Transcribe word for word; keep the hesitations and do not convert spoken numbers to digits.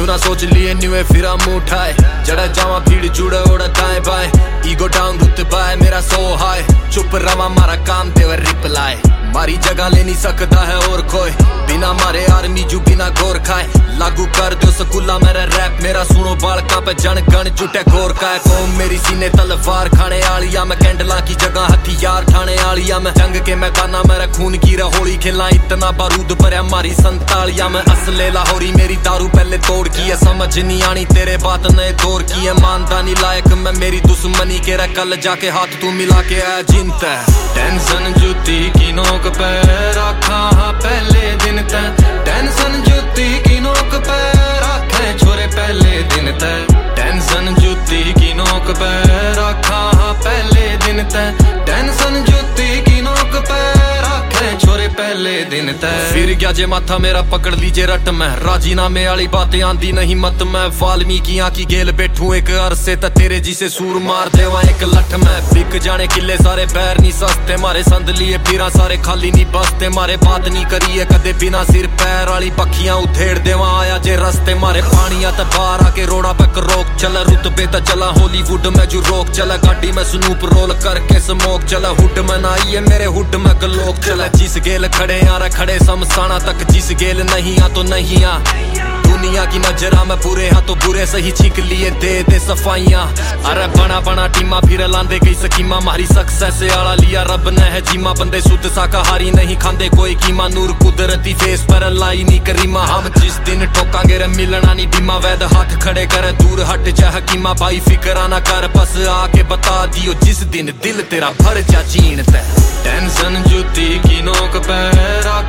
क्यों ना सोच लिए न्यूए फिरा मुंह उठाए, जड़ा जावा भीड़ जुड़े ओड़ा दाएं बाएं, ईगो डाउन रुतबा है मेरा सो हाय, चुप रवा मारा काम देवर रिप्लाई, मारी जगह ले नहीं सकता है और कोई, बिना मारे आर्मी जू बिना गोर खाए, लागू कर दो स्कूला मेरा रैप, मेरा सुनो बालका पे जन गण जुटे गोर का है, कौम मेरी सीने तलवार खाने आलिया, मैं कैंडला की जगह हथियार ठाने आलिया, मैं जंग के मैदाना मेरा खून की होली खेला, इतना बारूद भरया मारी संतालिया, मैं असले लाहौरी मेरी दारू पहले तोड़ की है, समझ नहीं आनी तेरे बात नए दौर की है, मानदानी लायक मैं मेरी दुश्मनी के रहा, कल जाके हाथ तू मिला के आया जिनता है, टेंशन जूती की नोक पे रखा पहले दिन तक, टेंशन जूती की नोक पे रखे छोरे पहले दिन तक, टेंशन जूती की नोक पे रखा पहले दिन तक, टेंशन जूती की नोक पे रखे छोरे पहले दिन तक, फिर गया जे माथा मेरा पकड़ लीजे रट में, राजीनामे वाली बातें आंदी नहीं मत में, वाल्मीकियां की गेल बैठू एक अरसे त तेरे जिसे सूर मार देवा एक लठ में, बिक जाने किले सारे पैर नहीं सस्ते, मारे संद लिए फिरा सारे खाली नहीं बसते, मारे बात नहीं करिए कदे बिना सिर पैर वाली पखियां उधेड़ देवा आया जे रस्ते, मारे पानिया त बाहर आके रोड़ा पे रोक चला, रुतबे त चला हॉलीवुड में जो रोक चला, गाड़ी में स्नूप रोल करके स्मोक चला, हुड में ना आइए मेरे हुड में गलोक चला, जिस गेल खड़े यार खड़े समसाना तक, जिस गेल नहीं आ तो नहीं आ, दुनिया की नजरा में बुरे हाँ तो बुरे सही छिक लिए दे दे सफाइयां, अरे बना बना टीमा फिर लांदे कई स्कीमा, मारी सक्सेस आला लिया रब ने है जीमा, बंदे शुद्ध शाकाहारी नहीं खांदे कोई कीमा, नूर कुदरती फेस पर लाई नहीं करीमा, हम जिस दिन ठोकांगे रे मिलना नहीं डीमा, वैद हाथ खड़े करे दूर हट जा हकीमा, भाई फिक्रा ना कर बस आके बता दियो जिस दिन दिल तेरा भर जा चीन ते, टेंशन जूती की नोक पे